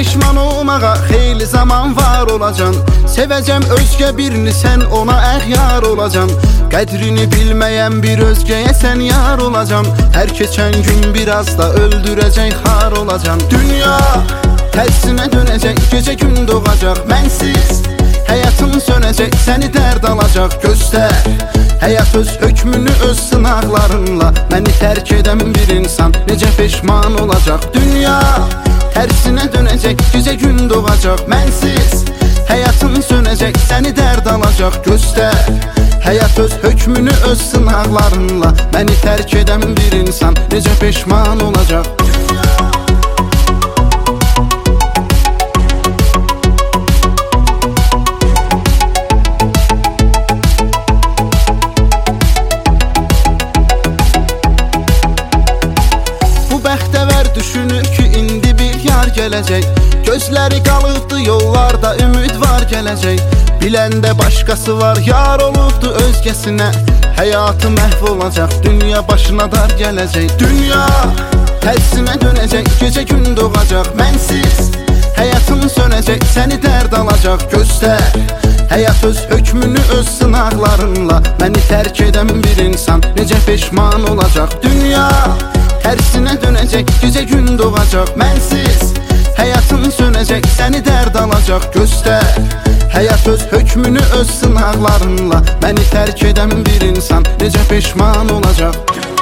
peşman olmağa xeyli zaman var olacan. Sevəcəm özgə birini, sən ona əxyar olacan. Qədrini bilməyən bir özgəyə sən yar olacan. Hər keçən gün biraz da öldürəcək xar olacan. Dünya tərsinə dönəcək, gecə gün doğacaq. Mənsiz həyatın sönəcək, səni dərd alacaq. Göstər həyat öz hökmünü öz sınaqlarınla. Məni tərk edən bir insan necə peşman olacaq. Dünya tərsinə dönəcək, gecə gün doğacaq. Mənsiz həyatın sönəcək, səni dərd alacaq. Göstər həyat öz hökmünü öz sınaqlarınla. Məni tərk edən bir insan necə peşman olacaq. Bəxtəvər düşünür ki, indi bir yar gələcək. Gözləri qalıbdı yollarda, ümid var gələcək. Biləndə başqası var, yar olubdu özgəsinə. Həyatı məhv olacaq, dünya başına dar gələcək. Dünya tərsinə dönəcək, gecə gün doğacaq. Mənsiz həyatın sönəcək, səni dərd alacaq. Göstər həyat öz hökmünü öz sınaqlarınla. Məni tərk edən bir insan necə peşman olacaq. Dünya tərsinə dönəcək, gecə gün doğacaq. Mənsiz həyatın sönəcək, səni dərd alacaq. Göstər həyat öz hökmünü öz sınaqlarınla. Məni tərk edən bir insan necə peşman olacaq.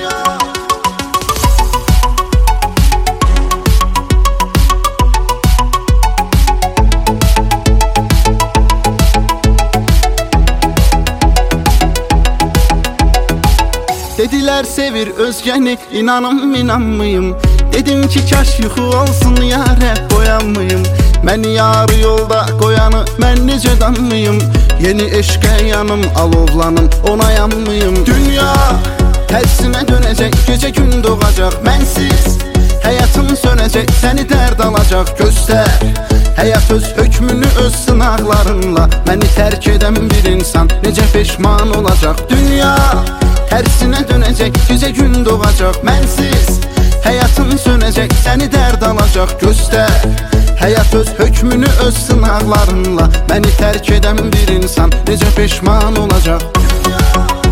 Dedilər sevir özgəni, inanım inanmayım. Dedim ki kaş yuxu olsun, yarə boyanmayım. Məni yarı yolda qoyanı mən necə danmayım. Yeni eşqə yanım alovlanım, ona yanmayım. Dünya tərsinə dönəcək, gecə gün doğacaq. Mənsiz həyatın sönəcək, səni dərd alacaq. Göstər həyat öz hökmünü öz sınaqlarınla. Məni tərk edən bir insan necə peşman olacaq. Dünya tərsinə dönəcək, gecə gün doğacaq. Mənsiz həyatın sönəcək, səni dərd alacaq. Göstər həyat öz hökmünü öz sınaqlarınla. Məni tərk edən bir insan necə peşman olacaq.